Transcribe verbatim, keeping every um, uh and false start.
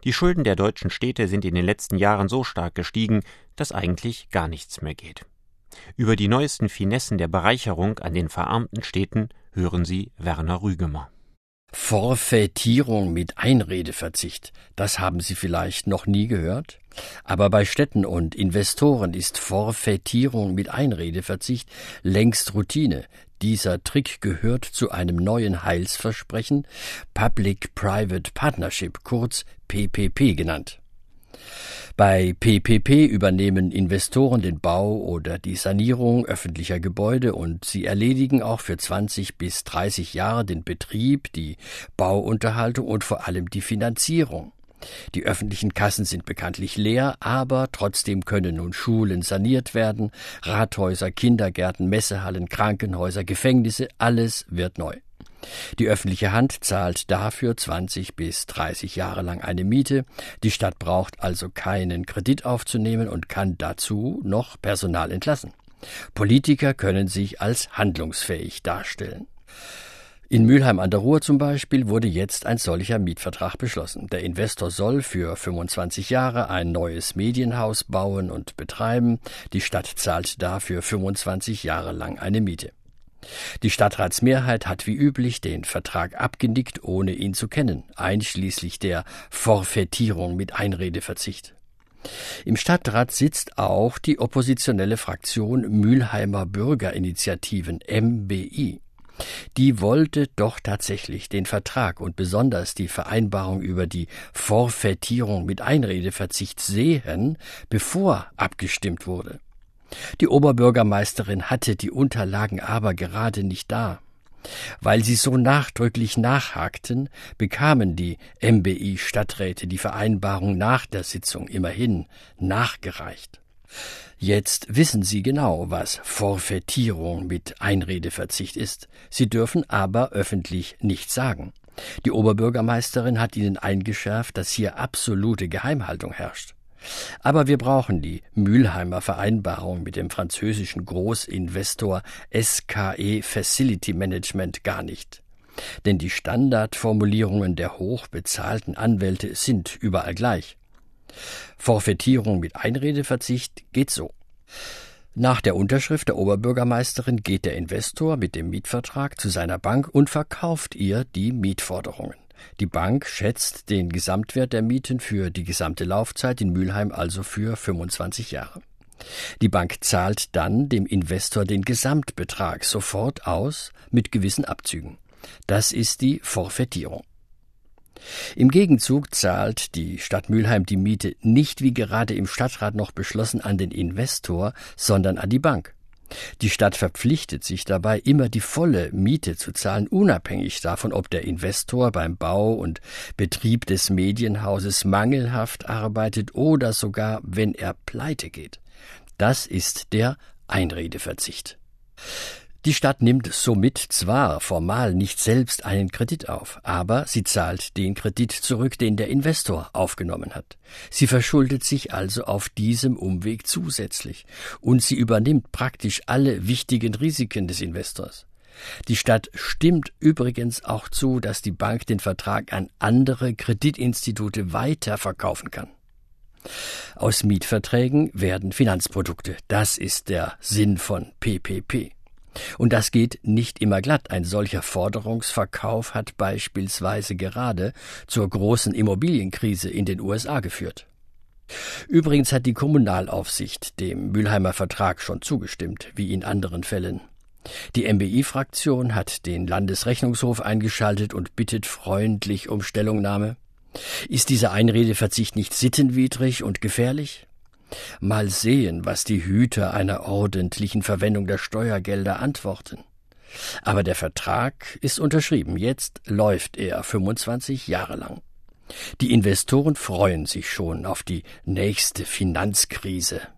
Die Schulden der deutschen Städte sind in den letzten Jahren so stark gestiegen, dass eigentlich gar nichts mehr geht. Über die neuesten Finessen der Bereicherung an den verarmten Städten hören Sie Werner Rügemer. Forfaitierung mit Einredeverzicht, das haben Sie vielleicht noch nie gehört? Aber bei Städten und Investoren ist Forfaitierung mit Einredeverzicht längst Routine. Dieser Trick gehört zu einem neuen Heilsversprechen, Public-Private Partnership, kurz P P P genannt. Bei P P P übernehmen Investoren den Bau oder die Sanierung öffentlicher Gebäude und sie erledigen auch für zwanzig bis dreißig Jahre den Betrieb, die Bauunterhaltung und vor allem die Finanzierung. Die öffentlichen Kassen sind bekanntlich leer, aber trotzdem können nun Schulen saniert werden, Rathäuser, Kindergärten, Messehallen, Krankenhäuser, Gefängnisse, alles wird neu. Die öffentliche Hand zahlt dafür zwanzig bis dreißig Jahre lang eine Miete. Die Stadt braucht also keinen Kredit aufzunehmen und kann dazu noch Personal entlassen. Politiker können sich als handlungsfähig darstellen. In Mülheim an der Ruhr zum Beispiel wurde jetzt ein solcher Mietvertrag beschlossen. Der Investor soll für fünfundzwanzig Jahre ein neues Medienhaus bauen und betreiben. Die Stadt zahlt dafür fünfundzwanzig Jahre lang eine Miete. Die Stadtratsmehrheit hat wie üblich den Vertrag abgenickt, ohne ihn zu kennen, einschließlich der Forfaitierung mit Einredeverzicht. Im Stadtrat sitzt auch die oppositionelle Fraktion Mülheimer Bürgerinitiativen M B I. Die wollte doch tatsächlich den Vertrag und besonders die Vereinbarung über die Forfaitierung mit Einredeverzicht sehen, bevor abgestimmt wurde. Die Oberbürgermeisterin hatte die Unterlagen aber gerade nicht da. Weil sie so nachdrücklich nachhakten, bekamen die M B I-Stadträte die Vereinbarung nach der Sitzung immerhin nachgereicht. Jetzt wissen Sie genau, was Forfaitierung mit Einredeverzicht ist. Sie dürfen aber öffentlich nichts sagen. Die Oberbürgermeisterin hat ihnen eingeschärft, dass hier absolute Geheimhaltung herrscht. Aber wir brauchen die Mülheimer Vereinbarung mit dem französischen Großinvestor S K E Facility Management gar nicht. Denn die Standardformulierungen der hochbezahlten Anwälte sind überall gleich. Forfaitierung mit Einredeverzicht geht so. Nach der Unterschrift der Oberbürgermeisterin geht der Investor mit dem Mietvertrag zu seiner Bank und verkauft ihr die Mietforderungen. Die Bank schätzt den Gesamtwert der Mieten für die gesamte Laufzeit in Mülheim also für fünfundzwanzig Jahre. Die Bank zahlt dann dem Investor den Gesamtbetrag sofort aus mit gewissen Abzügen. Das ist die Forfaitierung. Im Gegenzug zahlt die Stadt Mülheim die Miete nicht wie gerade im Stadtrat noch beschlossen an den Investor, sondern an die Bank. Die Stadt verpflichtet sich dabei, immer die volle Miete zu zahlen, unabhängig davon, ob der Investor beim Bau und Betrieb des Medienhauses mangelhaft arbeitet oder sogar, wenn er pleite geht. Das ist der Einredeverzicht. Die Stadt nimmt somit zwar formal nicht selbst einen Kredit auf, aber sie zahlt den Kredit zurück, den der Investor aufgenommen hat. Sie verschuldet sich also auf diesem Umweg zusätzlich und sie übernimmt praktisch alle wichtigen Risiken des Investors. Die Stadt stimmt übrigens auch zu, dass die Bank den Vertrag an andere Kreditinstitute weiterverkaufen kann. Aus Mietverträgen werden Finanzprodukte. Das ist der Sinn von P P P. Und das geht nicht immer glatt. Ein solcher Forderungsverkauf hat beispielsweise gerade zur großen Immobilienkrise in den U S A geführt. Übrigens hat die Kommunalaufsicht dem Mülheimer Vertrag schon zugestimmt, wie in anderen Fällen. Die M B I-Fraktion hat den Landesrechnungshof eingeschaltet und bittet freundlich um Stellungnahme. Ist dieser Einredeverzicht nicht sittenwidrig und gefährlich? Mal sehen, was die Hüter einer ordentlichen Verwendung der Steuergelder antworten. Aber der Vertrag ist unterschrieben. Jetzt läuft er fünfundzwanzig Jahre lang. Die Investoren freuen sich schon auf die nächste Finanzkrise.